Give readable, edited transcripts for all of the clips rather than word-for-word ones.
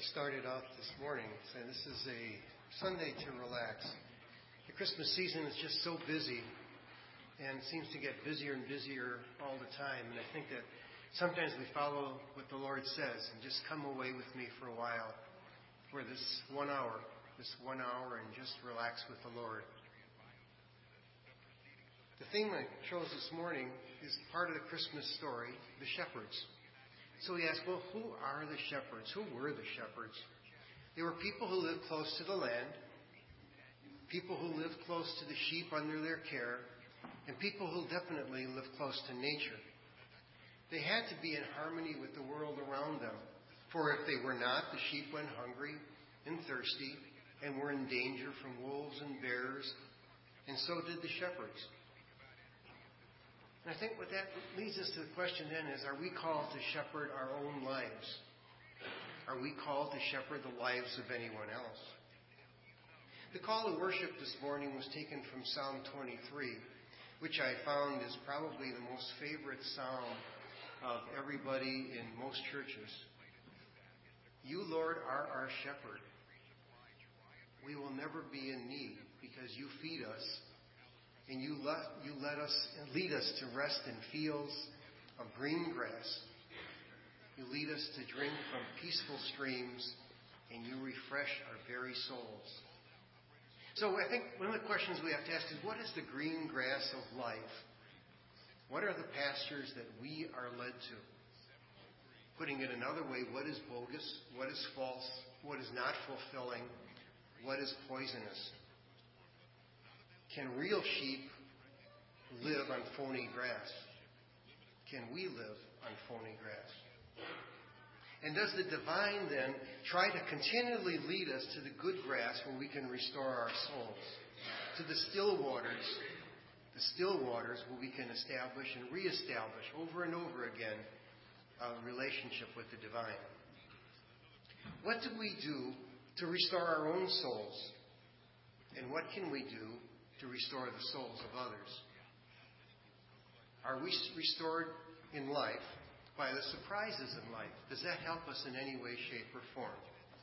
Started out this morning saying this is a Sunday to relax. The Christmas season is just so busy and seems to get busier and busier all the time. And I think that sometimes we follow what the Lord says and just come away with me for a while for this 1 hour, and just relax with the Lord. The theme I chose this morning is part of the Christmas story, the shepherds. So we ask, well, who are the shepherds? Who were the shepherds? They were people who lived close to the land, people who lived close to the sheep under their care, and people who definitely lived close to nature. They had to be in harmony with the world around them, for if they were not, the sheep went hungry and thirsty and were in danger from wolves and bears, and so did the shepherds. And I think what that leads us to the question then is, are we called to shepherd our own lives? Are we called to shepherd the lives of anyone else? The call to worship this morning was taken from Psalm 23, which I found is probably the most favorite psalm of everybody in most churches. You, Lord, are our shepherd. We will never be in need because you feed us. And you lead us to rest in fields of green grass. You lead us to drink from peaceful streams, and you refresh our very souls. So I think one of the questions we have to ask is, what is the green grass of life? What are the pastures that we are led to? Putting it another way, what is bogus? What is false? What is not fulfilling? What is poisonous? Can real sheep live on phony grass? Can we live on phony grass? And does the divine then try to continually lead us to the good grass where we can restore our souls? To the still waters where we can establish and reestablish over and over again a relationship with the divine? What do we do to restore our own souls? And what can we do to restore the souls of others? Are we restored in life by the surprises in life? Does that help us in any way, shape, or form?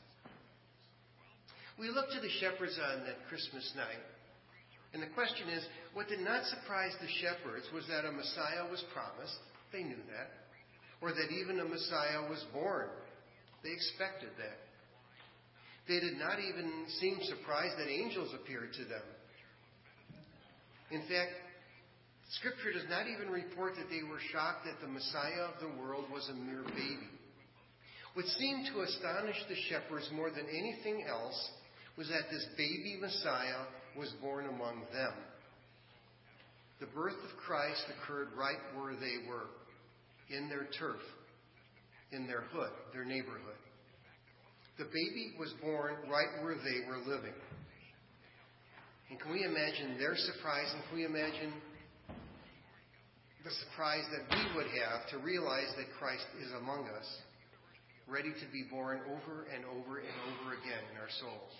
We look to the shepherds on that Christmas night, and the question is, what did not surprise the shepherds was that a Messiah was promised. They knew that. Or that even a Messiah was born. They expected that. They did not even seem surprised that angels appeared to them. In fact, Scripture does not even report that they were shocked that the Messiah of the world was a mere baby. What seemed to astonish the shepherds more than anything else was that this baby Messiah was born among them. The birth of Christ occurred right where they were, in their turf, in their hood, their neighborhood. The baby was born right where they were living. And can we imagine their surprise, and can we imagine the surprise that we would have to realize that Christ is among us, ready to be born over and over and over again in our souls?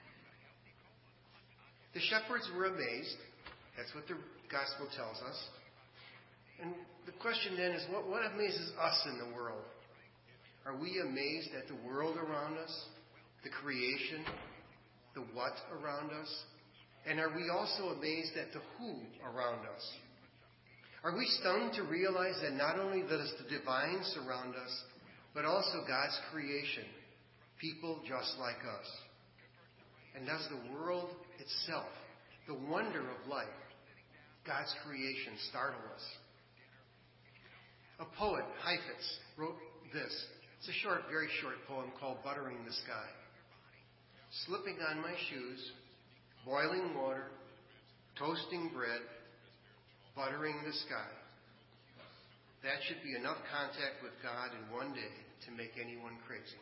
The shepherds were amazed. That's what the gospel tells us. And the question then is, what amazes us in the world? Are we amazed at the world around us, the creation, the what around us? And are we also amazed at the who around us? Are we stunned to realize that not only does the divine surround us, but also God's creation, people just like us? And does the world itself, the wonder of life, God's creation, startle us? A poet, Heifetz, wrote this. It's a short, very short poem called Buttering the Sky. Slipping on my shoes, boiling water, toasting bread, buttering the sky. That should be enough contact with God in one day to make anyone crazy.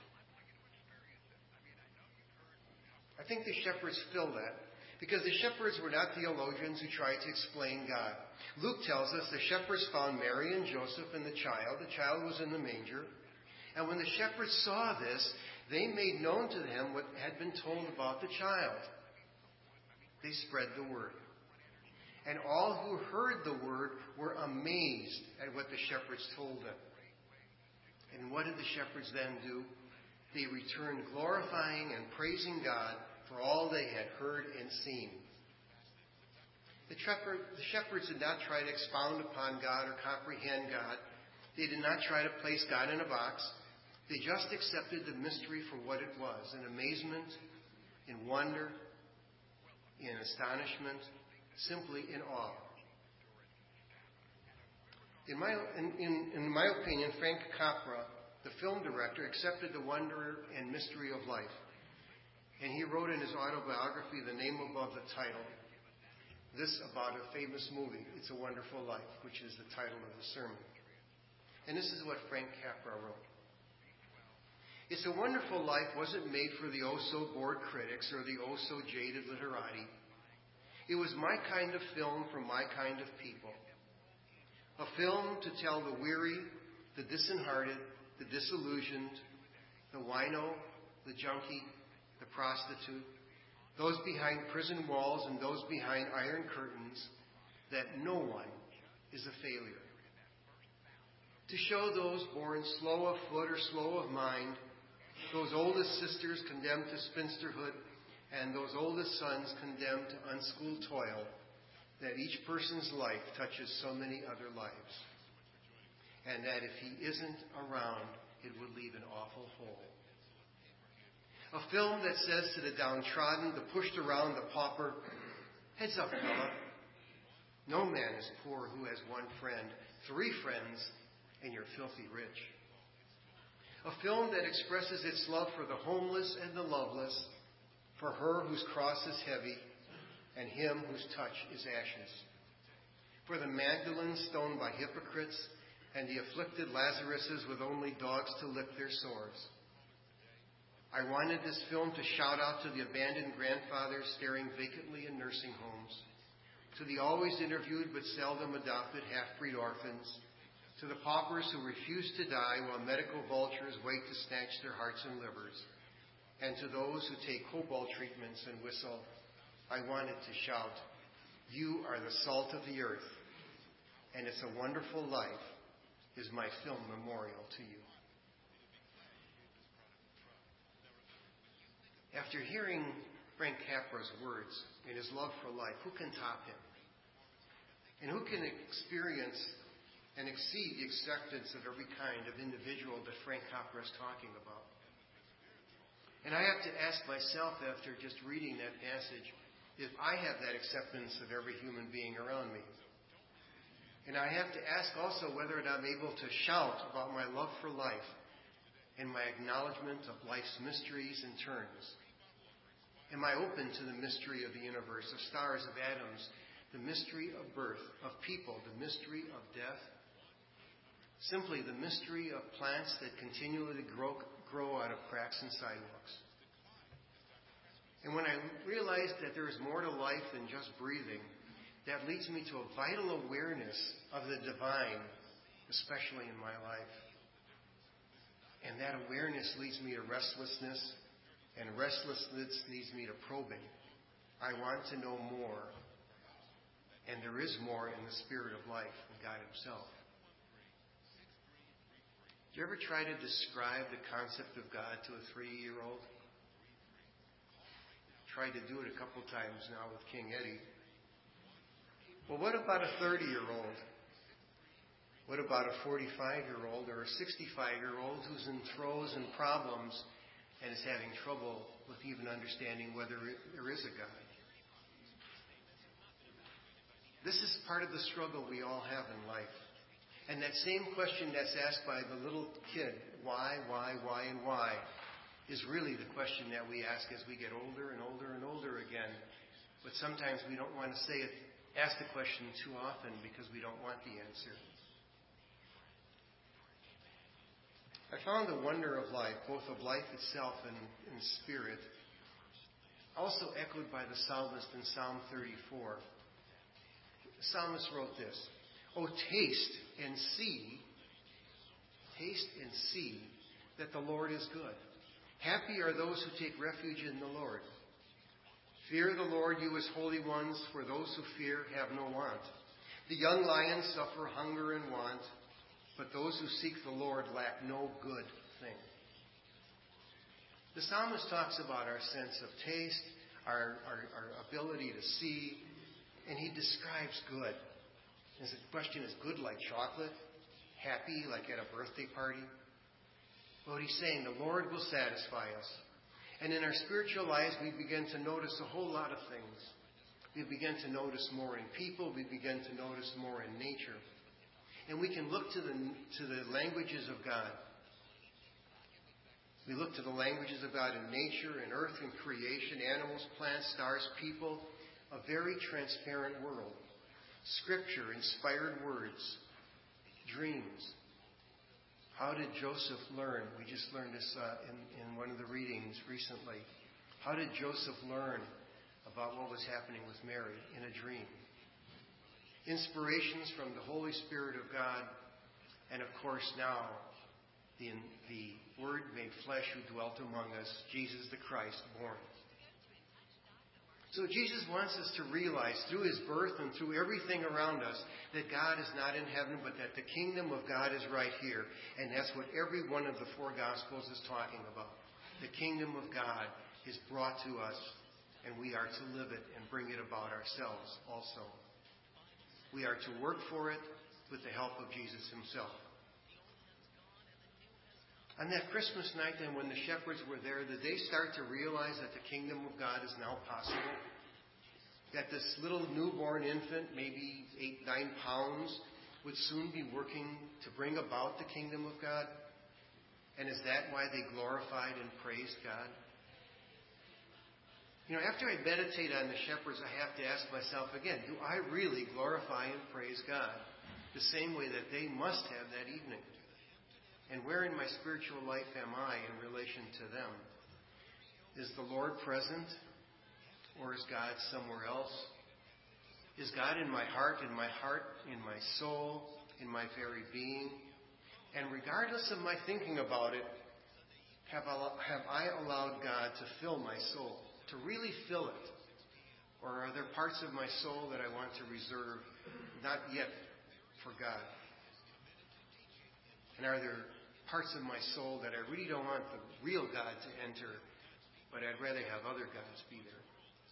I think the shepherds fill that because the shepherds were not theologians who tried to explain God. Luke tells us the shepherds found Mary and Joseph and the child. The child was in the manger. And when the shepherds saw this, they made known to them what had been told about the child. They spread the word. And all who heard the word were amazed at what the shepherds told them. And what did the shepherds then do? they returned glorifying and praising God for all they had heard and seen. The shepherds did not try to expound upon God or comprehend God. They did not try to place God in a box. They just accepted the mystery for what it was, in amazement, in wonder, in astonishment, simply in awe. In my opinion, Frank Capra, the film director, accepted the wonder and mystery of life. And he wrote in his autobiography, The Name Above the Title, this about a famous movie, It's a Wonderful Life, which is the title of the sermon. And this is what Frank Capra wrote. It's a Wonderful Life wasn't made for the oh-so-bored critics or the oh-so-jaded literati. It was my kind of film for my kind of people. A film to tell the weary, the disheartened, the disillusioned, the wino, the junkie, the prostitute, those behind prison walls and those behind iron curtains, that no one is a failure. To show those born slow of foot or slow of mind, those oldest sisters condemned to spinsterhood, and those oldest sons condemned to unschooled toil, that each person's life touches so many other lives, and that if he isn't around, it would leave an awful hole. A film that says to the downtrodden, the pushed around, the pauper, heads up, fella. No man is poor who has one friend, 3 friends, and you're filthy rich. A film that expresses its love for the homeless and the loveless, for her whose cross is heavy, and him whose touch is ashes. For the Magdalene stoned by hypocrites, and the afflicted Lazaruses with only dogs to lick their sores. I wanted this film to shout out to the abandoned grandfathers staring vacantly in nursing homes, to the always interviewed but seldom adopted half-breed orphans, to the paupers who refuse to die while medical vultures wait to snatch their hearts and livers, and to those who take cobalt treatments and whistle, I wanted to shout, you are the salt of the earth, and It's a Wonderful Life is my film memorial to you. After hearing Frank Capra's words and his love for life, who can top him? And who can experience and exceed the acceptance of every kind of individual that Frank Capra is talking about? And I have to ask myself after just reading that passage, if I have that acceptance of every human being around me. And I have to ask also whether or not I'm able to shout about my love for life and my acknowledgement of life's mysteries and turns. Am I open to the mystery of the universe, of stars, of atoms, the mystery of birth, of people, the mystery of death? Simply the mystery of plants that continually grow out of cracks in sidewalks. And when I realized that there is more to life than just breathing, that leads me to a vital awareness of the divine, especially in my life. And that awareness leads me to restlessness, and restlessness leads me to probing. I want to know more. And there is more in the spirit of life than God Himself. Do you ever try to describe the concept of God to a 3-year-old? Tried to do it a couple times now with King Eddie. Well, what about a 30-year-old? What about a 45-year-old or a 65-year-old who's in throes and problems and is having trouble with even understanding whether there is a God? This is part of the struggle we all have in life. And that same question that's asked by the little kid, why, and why, is really the question that we ask as we get older and older and older again. But sometimes we don't want to ask the question too often because we don't want the answer. I found the wonder of life, both of life itself and in spirit, also echoed by the psalmist in Psalm 34. The psalmist wrote this, "Oh, taste and see that the Lord is good. Happy are those who take refuge in the Lord. Fear the Lord, you His holy ones, for those who fear have no want. The young lions suffer hunger and want, but those who seek the Lord lack no good thing." The psalmist talks about our sense of taste, our ability to see, and he describes good. His question is good like chocolate, happy like at a birthday party. But he's saying the Lord will satisfy us. And in our spiritual lives, we begin to notice a whole lot of things. We begin to notice more in people. We begin to notice more in nature. And we can look to the languages of God. We look to the languages of God in nature, in earth and creation, animals, plants, stars, people, a very transparent world. Scripture, inspired words, dreams. How did Joseph learn? We just learned this in one of the readings recently. How did Joseph learn about what was happening with Mary? In a dream. Inspirations from the Holy Spirit of God, and of course now the Word made flesh who dwelt among us, Jesus the Christ born. So Jesus wants us to realize through His birth and through everything around us that God is not in heaven, but that the kingdom of God is right here. And that's what every one of the four Gospels is talking about. The kingdom of God is brought to us, and we are to live it and bring it about ourselves also. We are to work for it with the help of Jesus Himself. On that Christmas night, then, when the shepherds were there, did they start to realize that the kingdom of God is now possible? That this little newborn infant, maybe 8-9 pounds, would soon be working to bring about the kingdom of God? And is that why they glorified and praised God? You know, after I meditate on the shepherds, I have to ask myself again, do I really glorify and praise God the same way that they must have that evening? And where in my spiritual life am I in relation to them? Is the Lord present? Or is God somewhere else? Is God in my heart, in my soul, in my very being? And regardless of my thinking about it, have I allowed God to fill my soul? To really fill it? Or are there parts of my soul that I want to reserve, not yet for God? And are there parts of my soul that I really don't want the real God to enter, but I'd rather have other gods be there?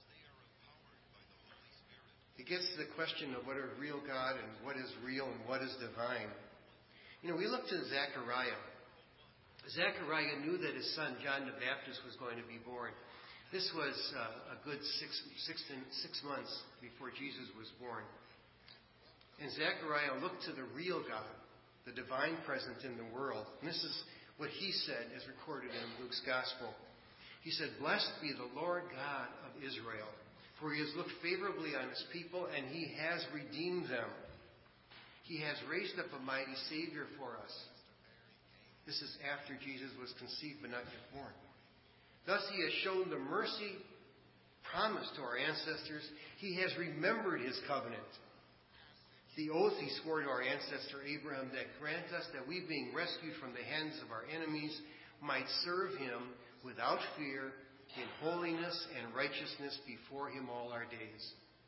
It gets to the question of what is real God and what is real and what is divine. You know, we look to Zechariah. Zechariah knew that his son John the Baptist was going to be born. This was a good six months before Jesus was born. And Zechariah looked to the real God, the divine presence in the world. And this is what he said as recorded in Luke's Gospel. He said, "Blessed be the Lord God of Israel, for He has looked favorably on His people, and He has redeemed them. He has raised up a mighty Savior for us." This is after Jesus was conceived but not yet born. "Thus He has shown the mercy promised to our ancestors. He has remembered His covenant. The oath He swore to our ancestor Abraham, that grant us that we, being rescued from the hands of our enemies, might serve Him without fear, in holiness and righteousness before Him all our days."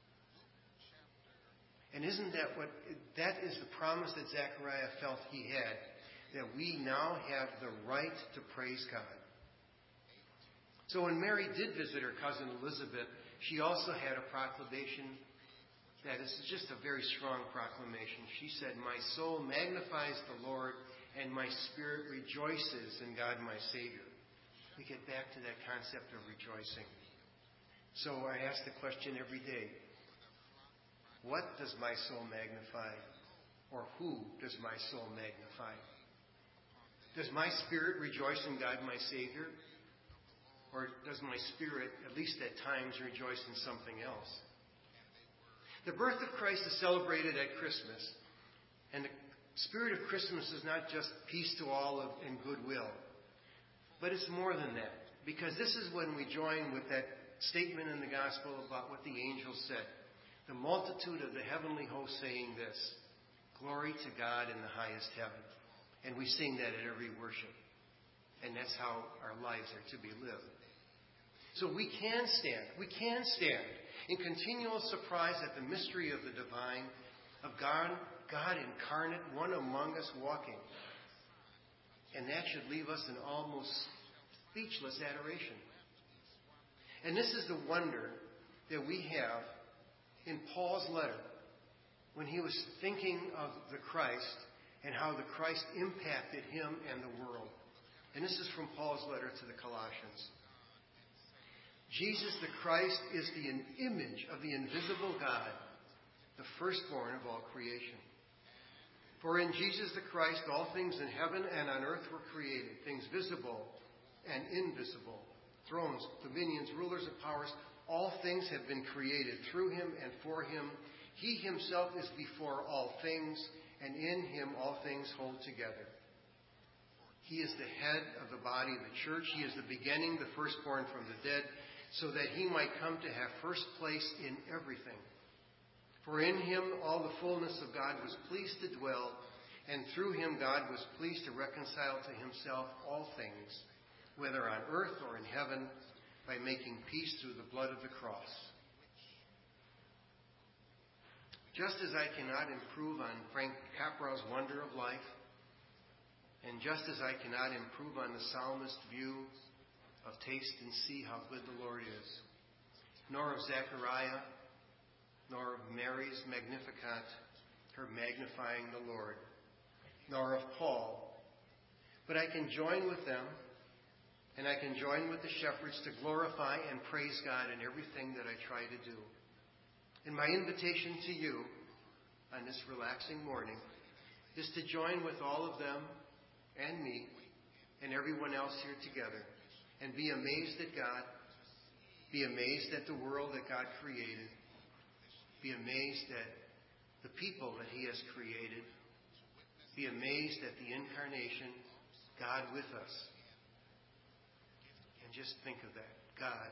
And isn't that that is the promise that Zechariah felt he had, that we now have the right to praise God. So when Mary did visit her cousin Elizabeth, she also had a proclamation that is just a very strong proclamation. She said, "My soul magnifies the Lord, and my spirit rejoices in God my Savior." We get back to that concept of rejoicing. So I ask the question every day, what does my soul magnify? Or who does my soul magnify? Does my spirit rejoice in God my Savior? Or does my spirit, at least at times, rejoice in something else? The birth of Christ is celebrated at Christmas. And the spirit of Christmas is not just peace to all and goodwill. But it's more than that. Because this is when we join with that statement in the gospel about what the angel said. The multitude of the heavenly host saying this, "Glory to God in the highest heaven." And we sing that at every worship. And that's how our lives are to be lived. So we can stand in continual surprise at the mystery of the divine, of God incarnate, one among us walking. And that should leave us in almost speechless adoration. And this is the wonder that we have in Paul's letter when he was thinking of the Christ and how the Christ impacted him and the world. And this is from Paul's letter to the Colossians. Jesus the Christ is the image of the invisible God, the firstborn of all creation. For in Jesus the Christ all things in heaven and on earth were created, things visible and invisible, thrones, dominions, rulers and powers. All things have been created through him and for him. He himself is before all things, and in him all things hold together. He is the head of the body of the church. He is the beginning, the firstborn from the dead, so that he might come to have first place in everything. For in him all the fullness of God was pleased to dwell, and through him God was pleased to reconcile to himself all things, whether on earth or in heaven, by making peace through the blood of the cross. Just as I cannot improve on Frank Capra's wonder of life, and just as I cannot improve on the psalmist's view of taste and see how good the Lord is, nor of Zechariah, nor of Mary's Magnificat, her magnifying the Lord, nor of Paul, but I can join with them, and I can join with the shepherds to glorify and praise God in everything that I try to do. And my invitation to you on this relaxing morning is to join with all of them and me and everyone else here together and be amazed at God, be amazed at the world that God created, be amazed at the people that he has created, be amazed at the incarnation, God with us. And just think of that, God